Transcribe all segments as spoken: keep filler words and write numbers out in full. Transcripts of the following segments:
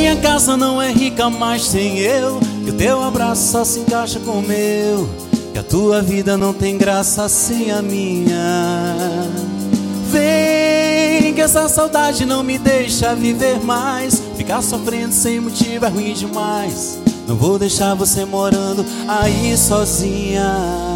minha casa não é rica, mas tem eu. Que o teu abraço só se encaixa com o meu. Que a tua vida não tem graça sem a minha. Vem, que essa saudade não me deixa viver mais. Ficar sofrendo sem motivo é ruim demais. Não vou deixar você morando aí sozinha.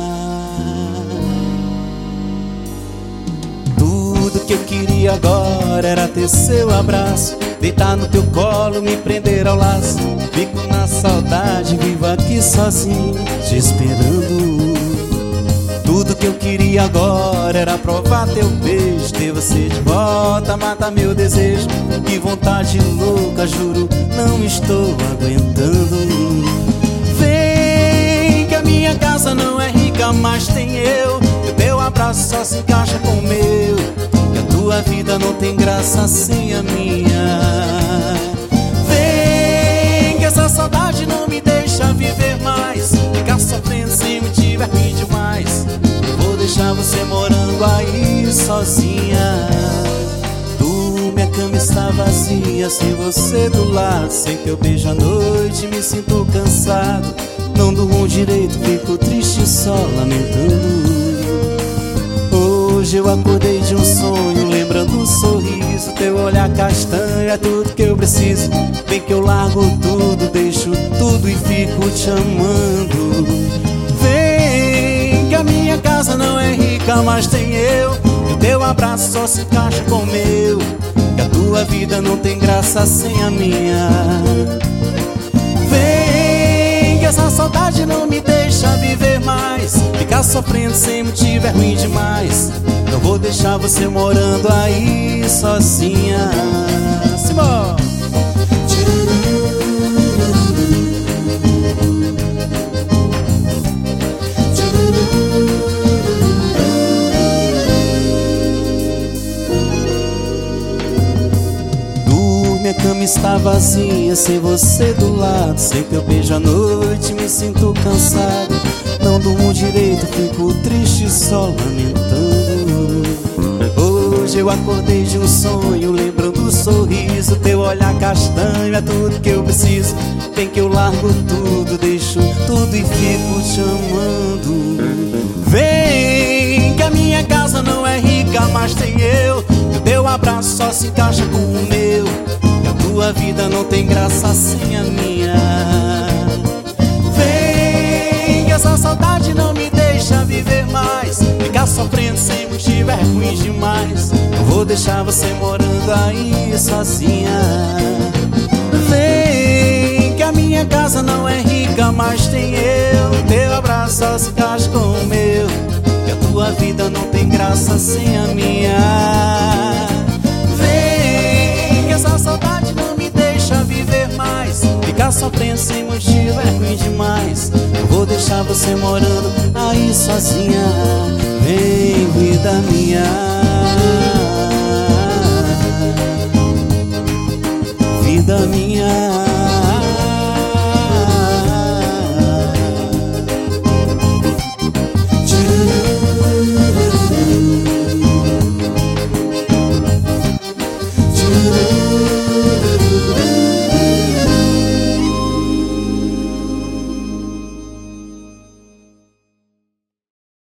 Tudo que eu queria agora era ter seu abraço, deitar no teu colo, me prender ao laço. Fico na saudade, vivo aqui sozinho, te esperando. Tudo que eu queria agora era provar teu beijo, ter você de volta, mata meu desejo. Que vontade louca, juro, não estou aguentando. Vem, que a minha casa não é rica, mas tem eu. Que o teu abraço só se encaixa com o meu. Que a tua vida não tem graça sem a minha. Vem, que essa saudade não me deixa viver mais. Ficar sofrendo sem motivo é ruim demais. Não vou deixar você morando aí sozinha. Tu, minha cama está vazia, sem você do lado. Sem teu beijo à noite me sinto cansado. Não durmo direito, fico triste só lamentando. Hoje eu acordei de um sonho, lembrando um sorriso. Teu olhar castanho é tudo que eu preciso. Vem que eu largo tudo, deixo tudo e fico te amando. Vem, que a minha casa não é rica, mas tem eu. Que o teu abraço só se encaixa com o meu. Que a tua vida não tem graça sem a minha. Vem, que essa saudade não me deixa viver mais. Ficar sofrendo sem motivo é ruim demais. Não vou deixar você morando aí sozinha. Simão! Minha cama está vazia, sem você do lado. Sem teu beijo à noite me sinto cansado. Não durmo direito, fico triste só lamentando. Hoje eu acordei de um sonho, lembrando o sorriso. Teu olhar castanho é tudo que eu preciso. Vem que eu largo tudo, deixo tudo e fico te amando. Vem, que a minha casa não é rica, mas tem eu. Que o teu abraço só se encaixa com o meu. Tua vida não tem graça sem a minha. Vem, que essa saudade não me deixa viver mais. Ficar sofrendo sem motivo é ruim demais. Não vou deixar você morando aí sozinha. Vem, que a minha casa não é rica, mas tem eu. Teu abraço só se encaixa com o meu. Que a tua vida não tem graça sem a minha. Vem, que essa saudade não me deixa viver mais. Ficar sofrendo sem motivo é ruim demais. Não vou deixar você morando aí sozinha. Vem, vida minha, vida minha.